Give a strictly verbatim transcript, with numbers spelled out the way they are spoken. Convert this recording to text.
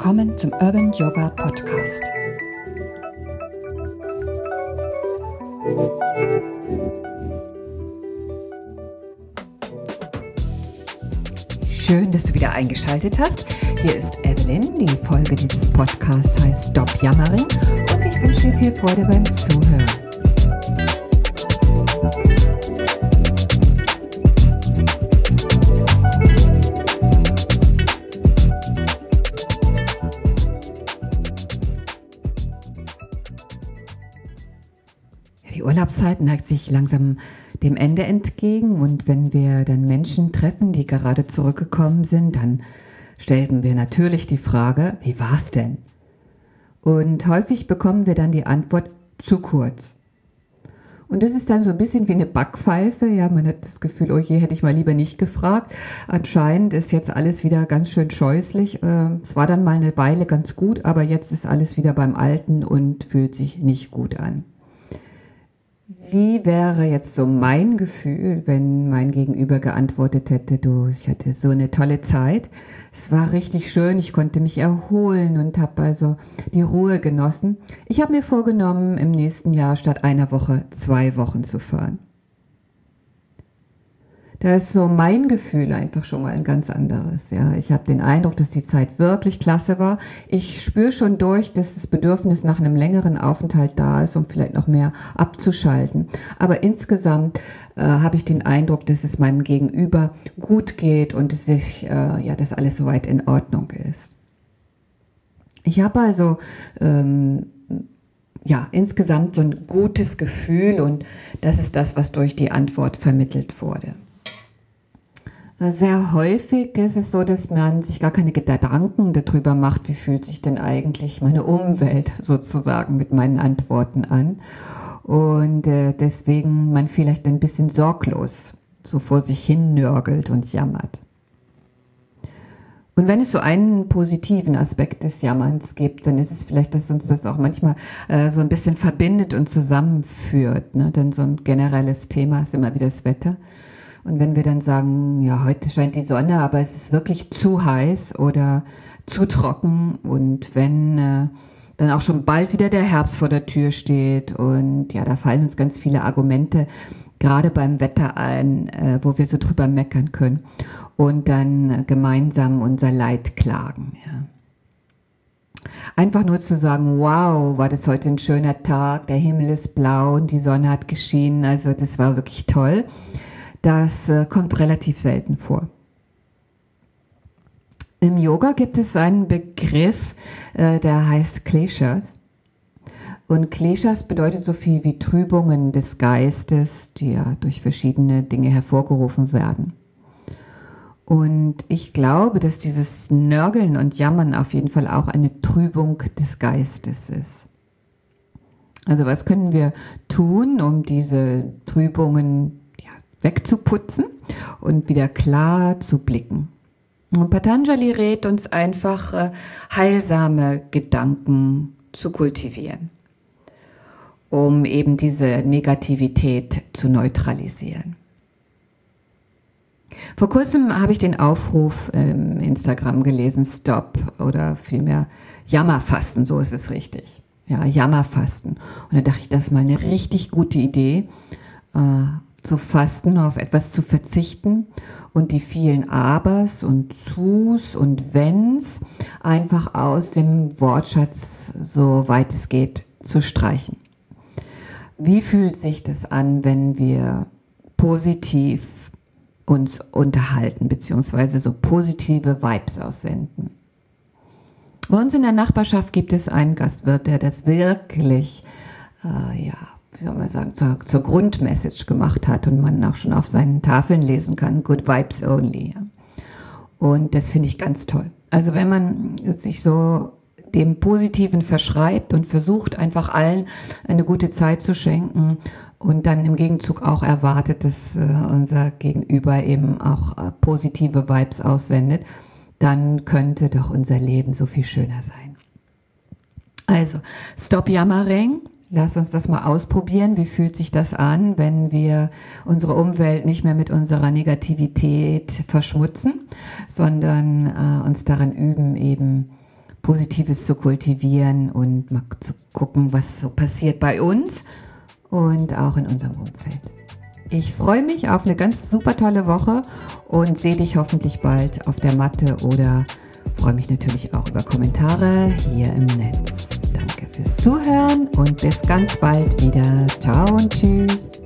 Willkommen zum Urban Yoga Podcast. Schön, dass du wieder eingeschaltet hast. Hier ist Evelyn. Die Folge dieses Podcasts heißt Stop Jammering und ich wünsche dir viel Freude beim Zuhören. Die Urlaubszeit neigt sich langsam dem Ende entgegen und wenn wir dann Menschen treffen, die gerade zurückgekommen sind, dann stellen wir natürlich die Frage, wie war's denn? Und häufig bekommen wir dann die Antwort, zu kurz. Und das ist dann so ein bisschen wie eine Backpfeife, ja, man hat das Gefühl, oh je, hätte ich mal lieber nicht gefragt. Anscheinend ist jetzt alles wieder ganz schön scheußlich. Es war dann mal eine Weile ganz gut, aber jetzt ist alles wieder beim Alten und fühlt sich nicht gut an. Wie wäre jetzt so mein Gefühl, wenn mein Gegenüber geantwortet hätte, du, ich hatte so eine tolle Zeit, es war richtig schön, ich konnte mich erholen und habe also die Ruhe genossen. Ich habe mir vorgenommen, im nächsten Jahr statt einer Woche zwei Wochen zu fahren. Da ist so mein Gefühl einfach schon mal ein ganz anderes. Ja, ich habe den Eindruck, dass die Zeit wirklich klasse war. Ich spüre schon durch, dass das Bedürfnis nach einem längeren Aufenthalt da ist, um vielleicht noch mehr abzuschalten. Aber insgesamt äh, habe ich den Eindruck, dass es meinem Gegenüber gut geht und dass ich, äh, ja, dass alles soweit in Ordnung ist. Ich habe also ähm, ja insgesamt so ein gutes Gefühl und das ist das, was durch die Antwort vermittelt wurde. Sehr häufig ist es so, dass man sich gar keine Gedanken darüber macht, wie fühlt sich denn eigentlich meine Umwelt sozusagen mit meinen Antworten an. Und äh, deswegen man vielleicht ein bisschen sorglos so vor sich hin nörgelt und jammert. Und wenn es so einen positiven Aspekt des Jammerns gibt, dann ist es vielleicht, dass uns das auch manchmal äh, so ein bisschen verbindet und zusammenführt. Ne? Denn so ein generelles Thema ist immer wieder das Wetter. Und wenn wir dann sagen, ja, heute scheint die Sonne, aber es ist wirklich zu heiß oder zu trocken und wenn äh, dann auch schon bald wieder der Herbst vor der Tür steht und ja, da fallen uns ganz viele Argumente, gerade beim Wetter ein, äh, wo wir so drüber meckern können und dann äh, gemeinsam unser Leid klagen. Ja. Einfach nur zu sagen, wow, war das heute ein schöner Tag, der Himmel ist blau und die Sonne hat geschienen, also das war wirklich toll. Das äh, kommt relativ selten vor. Im Yoga gibt es einen Begriff, äh, der heißt Kleshas. Und Kleshas bedeutet so viel wie Trübungen des Geistes, die ja durch verschiedene Dinge hervorgerufen werden. Und ich glaube, dass dieses Nörgeln und Jammern auf jeden Fall auch eine Trübung des Geistes ist. Also was können wir tun, um diese Trübungen wegzuputzen und wieder klar zu blicken. Und Patanjali rät uns einfach, äh, heilsame Gedanken zu kultivieren, um eben diese Negativität zu neutralisieren. Vor kurzem habe ich den Aufruf im Instagram gelesen, Stop oder vielmehr Jammerfasten, so ist es richtig. Ja, Jammerfasten. Und da dachte ich, das ist mal eine richtig gute Idee, äh, zu fasten, auf etwas zu verzichten und die vielen Abers und Zus und Wenns einfach aus dem Wortschatz, so weit es geht, zu streichen. Wie fühlt sich das an, wenn wir positiv uns unterhalten, beziehungsweise so positive Vibes aussenden? Bei uns in der Nachbarschaft gibt es einen Gastwirt, der das wirklich, äh, ja, wie soll man sagen, zur, zur Grundmessage gemacht hat und man auch schon auf seinen Tafeln lesen kann, Good Vibes Only. Ja. Und das finde ich ganz toll. Also wenn man sich so dem Positiven verschreibt und versucht, einfach allen eine gute Zeit zu schenken und dann im Gegenzug auch erwartet, dass äh, unser Gegenüber eben auch äh, positive Vibes aussendet, dann könnte doch unser Leben so viel schöner sein. Also, Stop Jammering. Lass uns das mal ausprobieren. Wie fühlt sich das an, wenn wir unsere Umwelt nicht mehr mit unserer Negativität verschmutzen, sondern äh, uns daran üben, eben Positives zu kultivieren und mal zu gucken, was so passiert bei uns und auch in unserem Umfeld. Ich freue mich auf eine ganz super tolle Woche und sehe dich hoffentlich bald auf der Matte oder freue mich natürlich auch über Kommentare hier im Netz. Danke fürs Zuhören und bis ganz bald wieder. Ciao und tschüss.